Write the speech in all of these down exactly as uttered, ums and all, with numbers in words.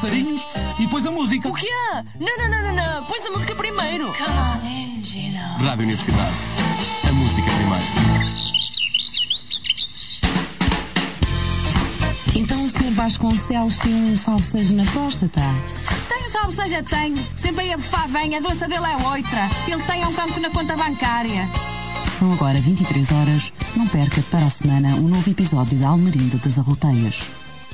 passarinhos e depois a música. O quê? Não, não, não, não, não. Pões a música primeiro. Come on in, Gino. Rádio Universidade. A música primeiro. Então o senhor Vasconcelos tem um salve seja na próstata? Tenho salve seja, tenho. Sempre aí a bufar bem, a doença dele é outra. Ele tem um campo na conta bancária. São agora vinte e três horas. Não perca para a semana um novo episódio da Almerinda das Arroteias.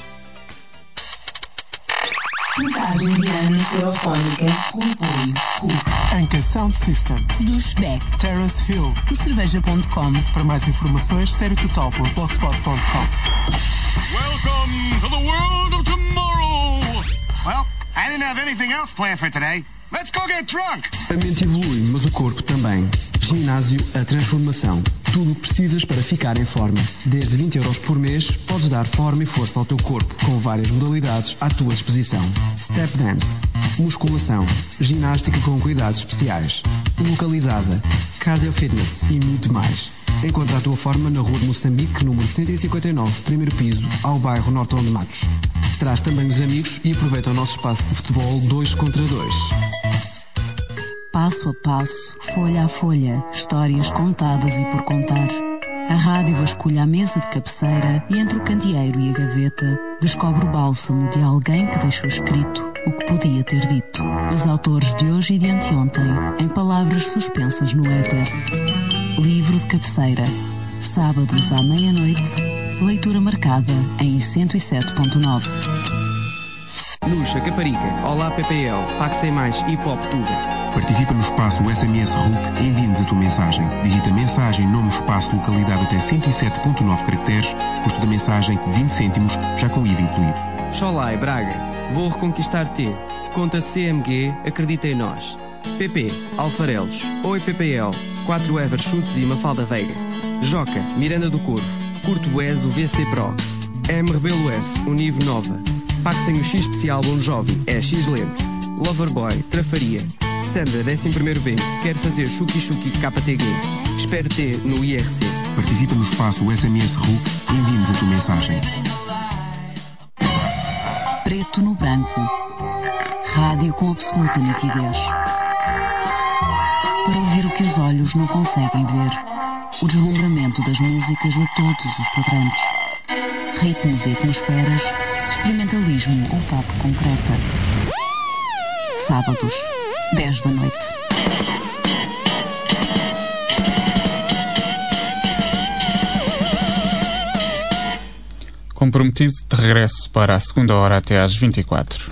Rádio Indiana Estereofónica com apoio Hulk, Anca Sound System, Doucheback, Terrace Hill, o cerveja ponto com. Para mais informações, stereototal ponto blogspot ponto com. Welcome to the world of tomorrow. Well, I didn't have anything else planned for today. Let's go get drunk. A mente evolui, mas o corpo também. Ginásio A Transformação. Tudo o que precisas para ficar em forma. Desde vinte euros por mês, podes dar forma e força ao teu corpo, com várias modalidades à tua disposição. Step Dance, musculação, ginástica com cuidados especiais, localizada, cardio fitness e muito mais. Encontra a tua forma na Rua de Moçambique, número cento e cinquenta e nove, primeiro piso, ao bairro Nortão de Matos. Traz também os amigos e aproveita o nosso espaço de futebol dois contra dois. Passo a passo, folha a folha, histórias contadas e por contar. A rádio vasculha a mesa de cabeceira e entre o candeeiro e a gaveta descobre o bálsamo de alguém que deixou escrito o que podia ter dito. Os autores de hoje e de anteontem, em palavras suspensas no éter. Livro de cabeceira. Sábados à meia-noite, leitura marcada em cento e sete ponto nove. Luxa, Caparica, Olá P P L, Pague Sem Mais e Pop Tuga. Participa no espaço S M S Hulk e envie-nos a tua mensagem. Digita mensagem, nome, espaço, localidade até cento e sete ponto nove caracteres. Custo da mensagem vinte cêntimos, já com I V A incluído. Xolai, Braga, vou reconquistar-te. Conta C M G, acredita em nós. P P, Alfarelos. Oi P P L, quatro Ever Chutes e Mafalda Veiga. Joca, Miranda do Corvo. Curto Bués, o V C Pro. M Rebelo S, Univo Nova. Pague Sem o X especial Bom Jovem, é X Lente. Loverboy, Trafaria. Sandra, décimo primeiro B, quer fazer Chuki Chuki K T G. Espero-te no I R C. Participa no espaço S M S Hulk e envie-nos a tua mensagem. Preto no branco. Rádio com absoluta nitidez. Para ouvir o que os olhos não conseguem ver. O deslumbramento das músicas de todos os quadrantes. Ritmos e atmosferas. Experimentalismo ou pop concreta. Sábados, dez da noite. Comprometido, de regresso para a segunda hora até às vinte e quatro.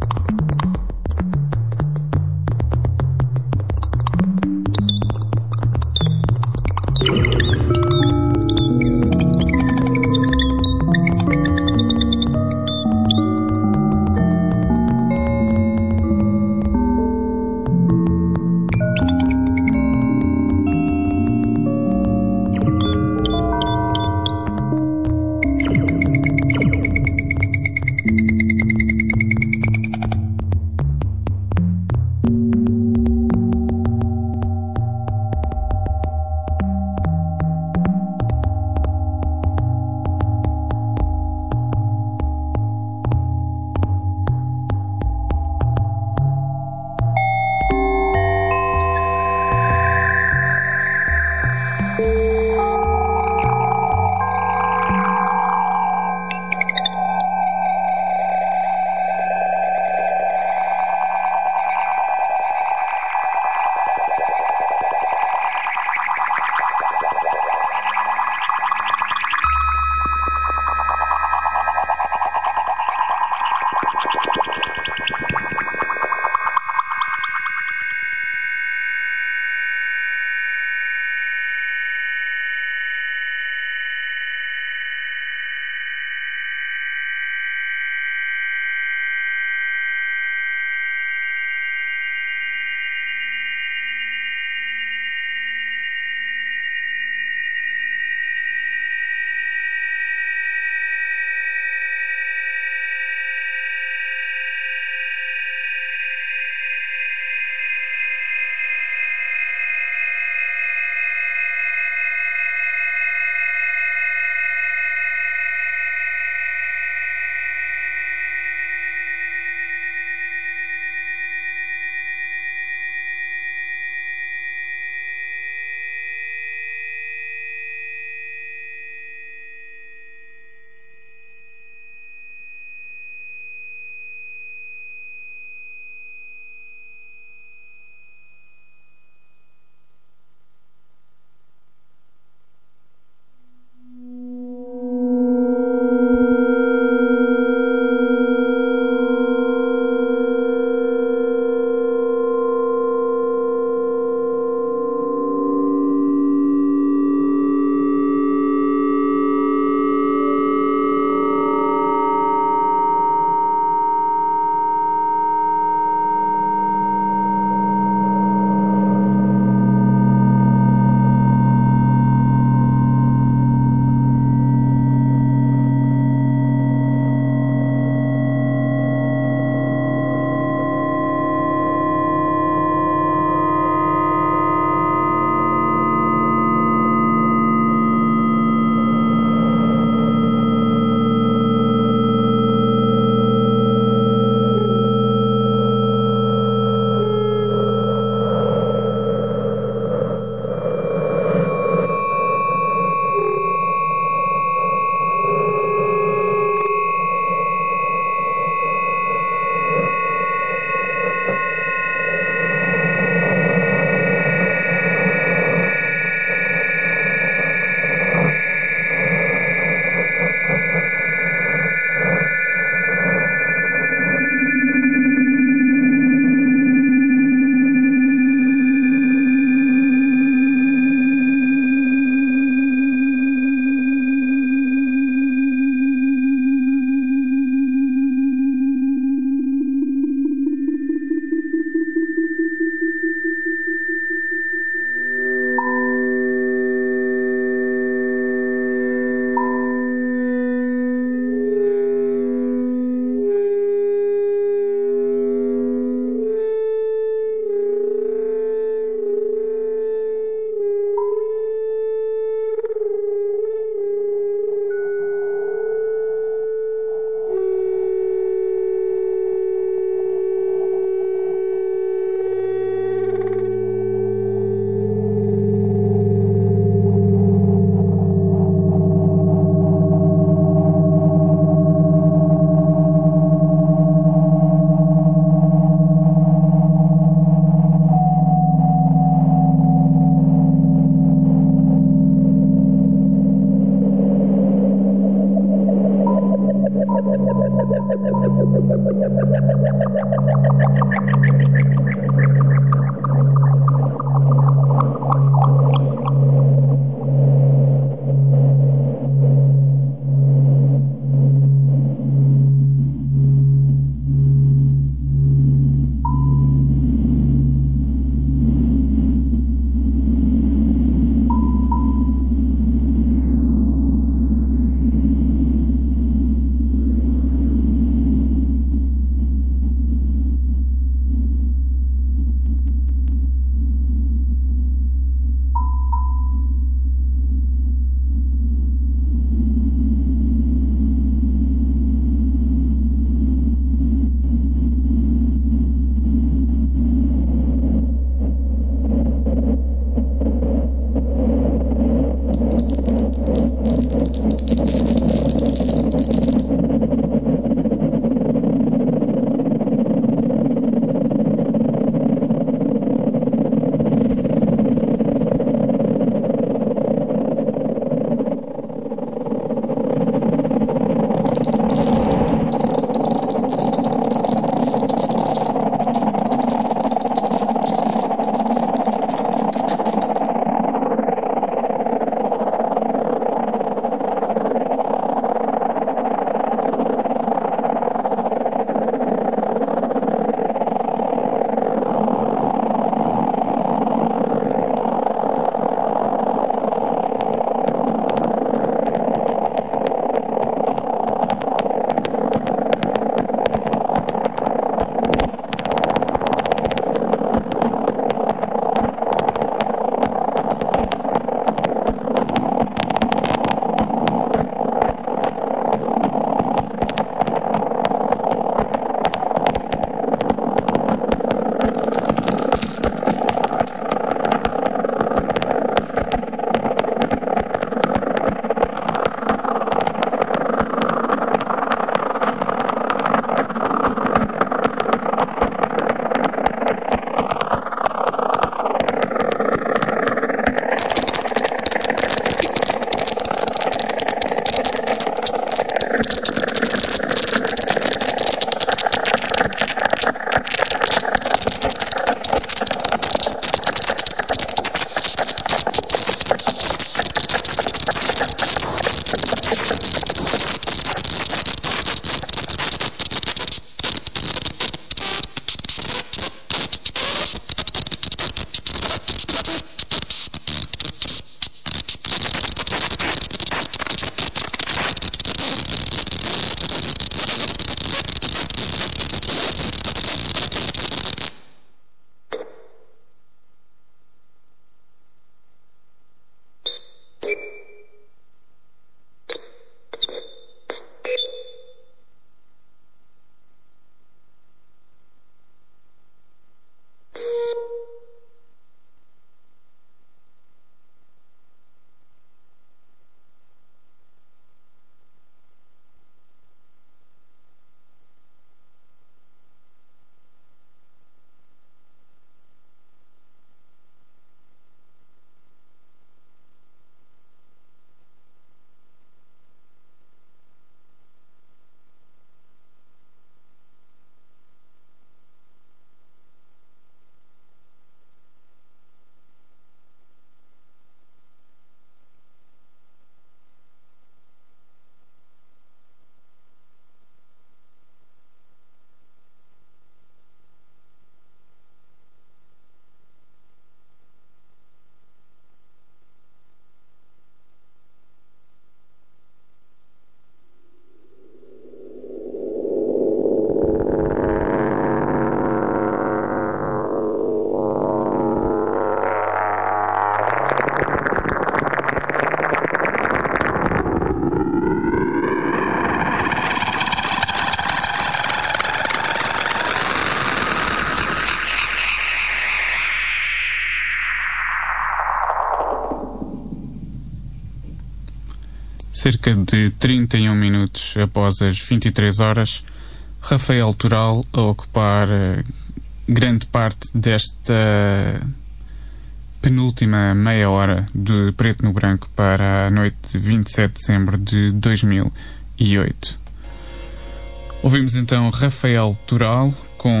Cerca de trinta e um minutos após as vinte e três horas, Rafael Toral a ocupar uh, grande parte desta penúltima meia hora de Preto no Branco para a noite de vinte e sete de dezembro de dois mil e oito. Ouvimos então Rafael Toral com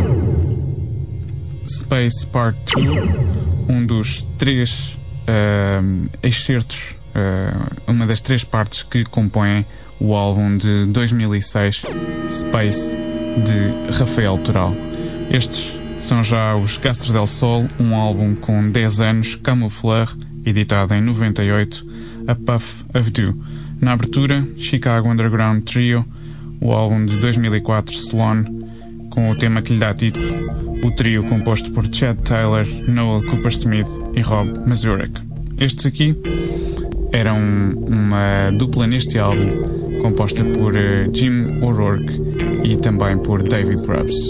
Space Part dois, um dos três uh, excertos, uh, uma das três partes que compõem o álbum de dois mil e seis, Space, de Rafael Toral. Estes são já os Castro del Sol, um álbum com dez anos, Camoufleur, editado em noventa e oito, A Puff of Dew. Na abertura, Chicago Underground Trio, o álbum de dois mil e quatro, Sloan, com o tema que lhe dá título, o trio composto por Chad Taylor, Noel Cooper-Smith e Rob Mazurek. Estes aqui eram uma dupla neste álbum, composta por uh, Jim O'Rourke e também por David Grubbs.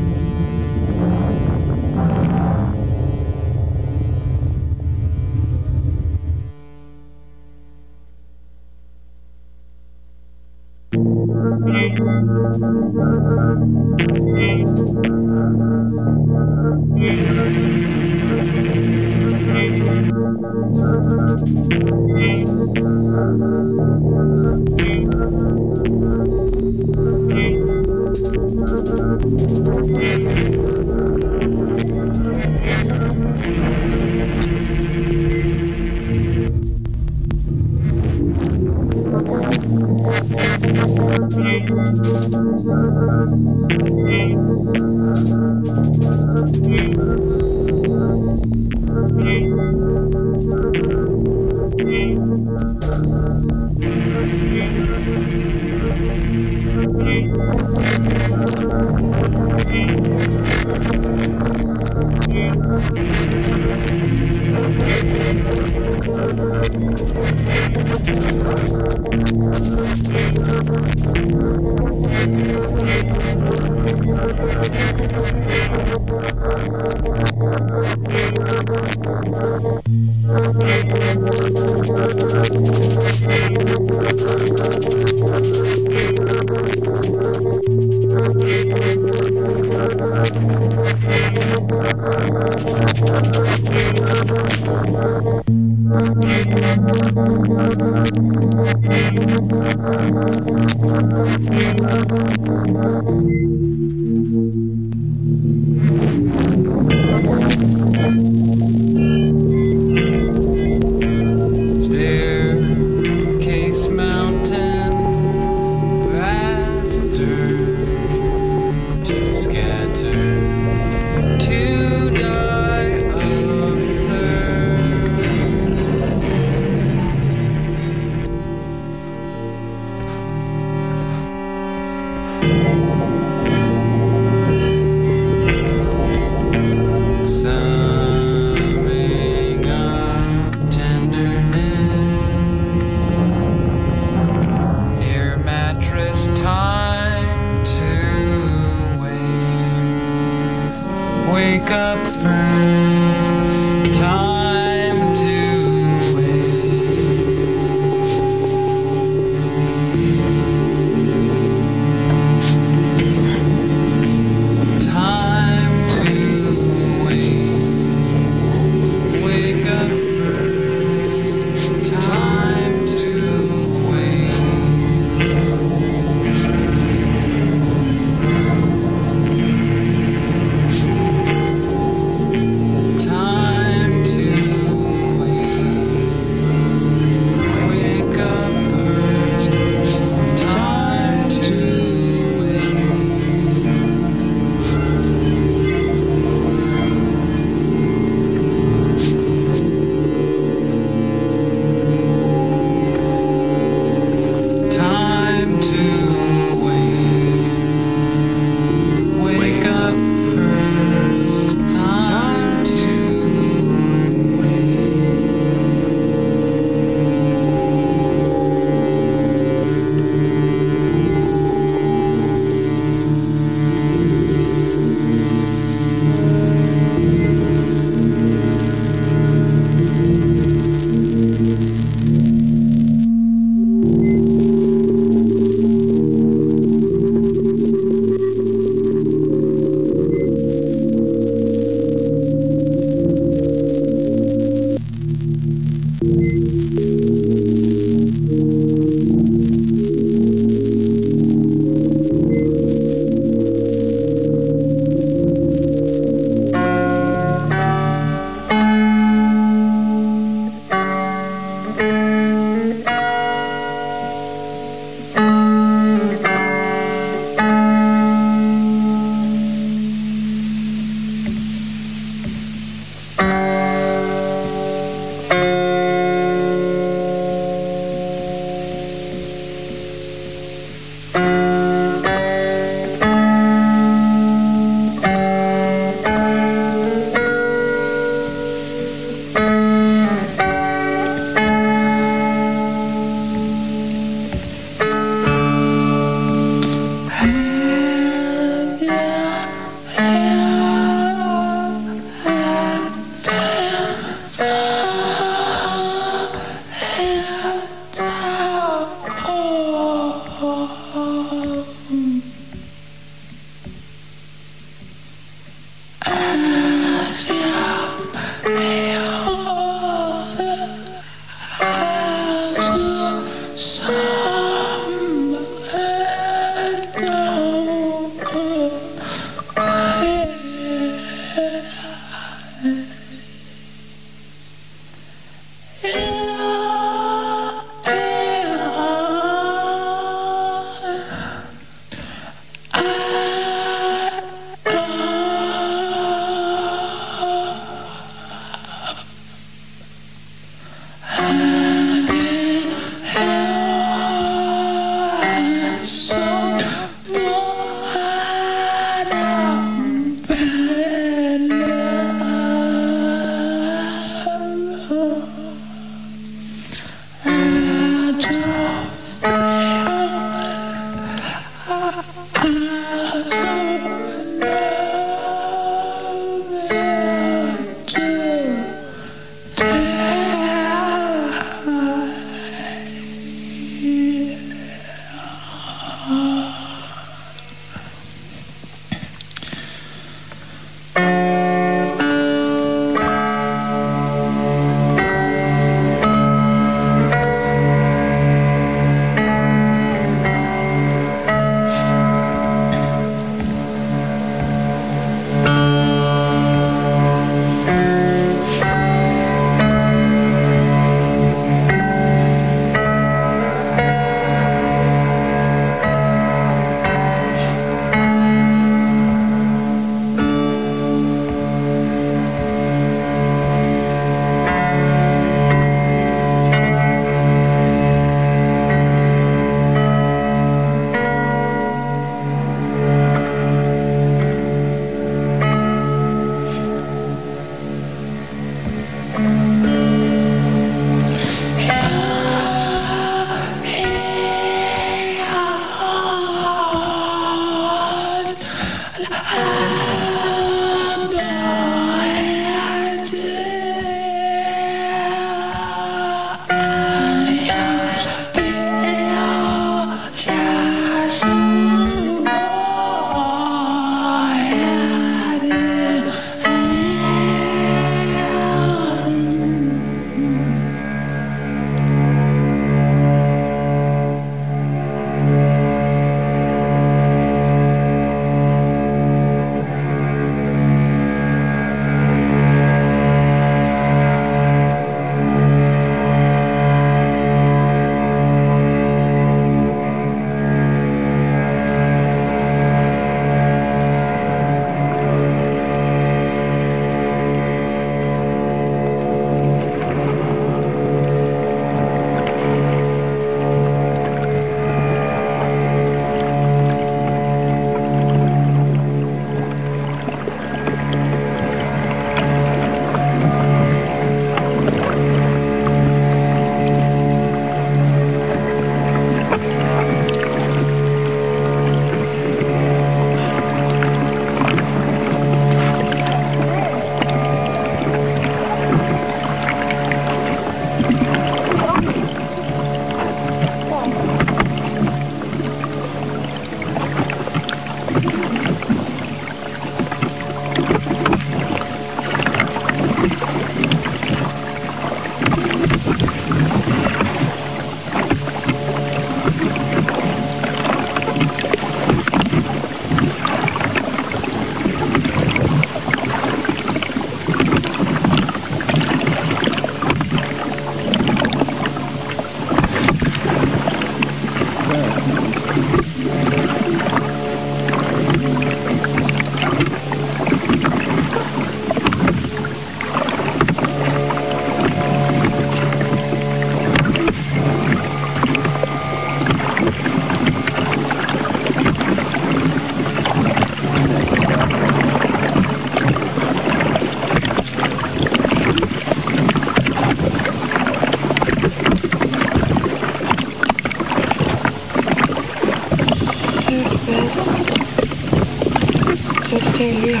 here.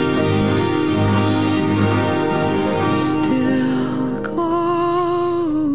Still going.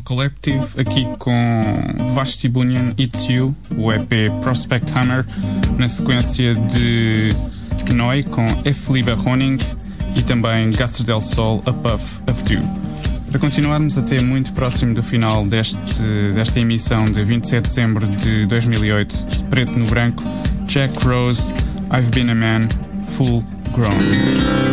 Collective, aqui com Vashti Bunyan, It's You, o E P Prospect Hammer, na sequência de Knoi com F. Lieber Honing e também Gaster del Sol, A Puff of Dew. Para continuarmos até muito próximo do final deste, desta emissão de vinte e sete de dezembro de dois mil e oito, de preto no branco, Jack Rose, I've Been a Man, Full Grown.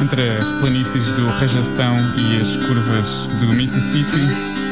entre as planícies do Rajastão e as curvas do Mississippi.